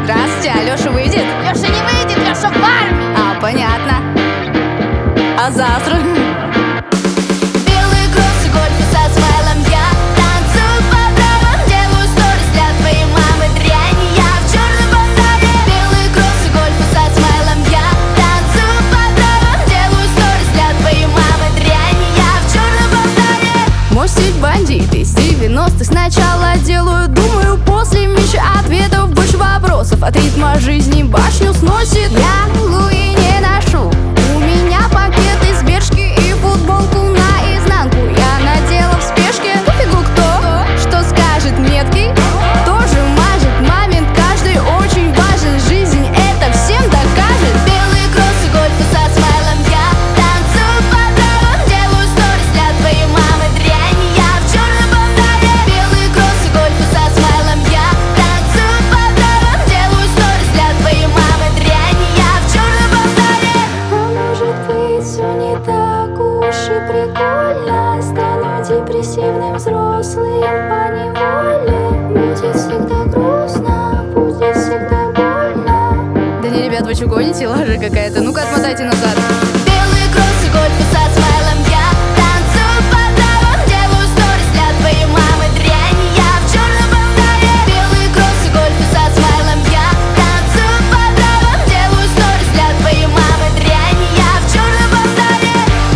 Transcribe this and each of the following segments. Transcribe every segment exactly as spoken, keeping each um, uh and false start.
Здравствуйте, а Лёша выйдет? Лёша не выйдет, Лёша в армии. А, понятно. А завтра? Белые кроссы, гольфы со смайлом. Я танцую по правам, делаю сторис для твоей мамы. Дрянь, я в чёрном бандане. Белые кроссы, гольфы со смайлом. Я танцую по правам, делаю сторис для твоей мамы. Дрянь, я в чёрном бандане. Мой стиль бандит из девяностых. Сначала делаю, думаю, после меньше ответов, больше вопросов. От ритма жизни башню сносит. Я Луи не ношу. У меня пакет из Бершки и футболку наизнанку я надела в спешке. Пофигу кто, что скажет меткий, тоже мажет. Момент каждый очень важен. Жизнь это всем докажет. Белые кроссы, гольфы со смайлом. Я танцую по правам, делаю сторис для твоей мамы. Дрянь, я в чёрном бандане. Белые кроссы, гольфы со смайлом. Я танцую по правам, делаю сторис для твоей мамы. Дрянь, я в чёрном бандане. А может быть, все не так уж и прикольно. Стану депрессивным взрослым поневоле. Будет всегда грустно, будет всегда больно. Да не, ребят, вы что гоните? Лажа какая-то. Ну-ка, отмотайте назад. Белые кроссы, гольфы со смайлом. Я танцую по правам, делаю сторис для твоей мамы. Дрянь, я в чёрном бандане. Белые кроссы, гольфы со смайлом. Я танцую по правам, делаю сторис для твоей мамы. Дрянь, я в чёрном бандане.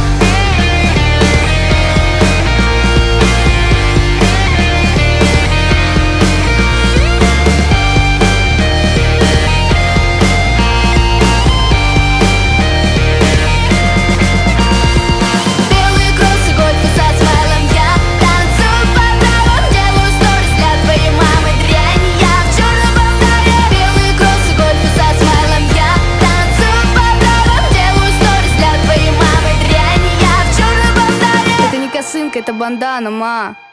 Белые кроссы, гольфы со смайлом. Я танцую по правам, делаю сторис для твоей мамы. Дрянь, я в чёрном бандане. Белые кроссы, гольфы со смайлом. Я танцую по правам, делаю сторис для твоей мамы. Дрянь, я в чёрном бандане. Это не косынка, это бандана, ма.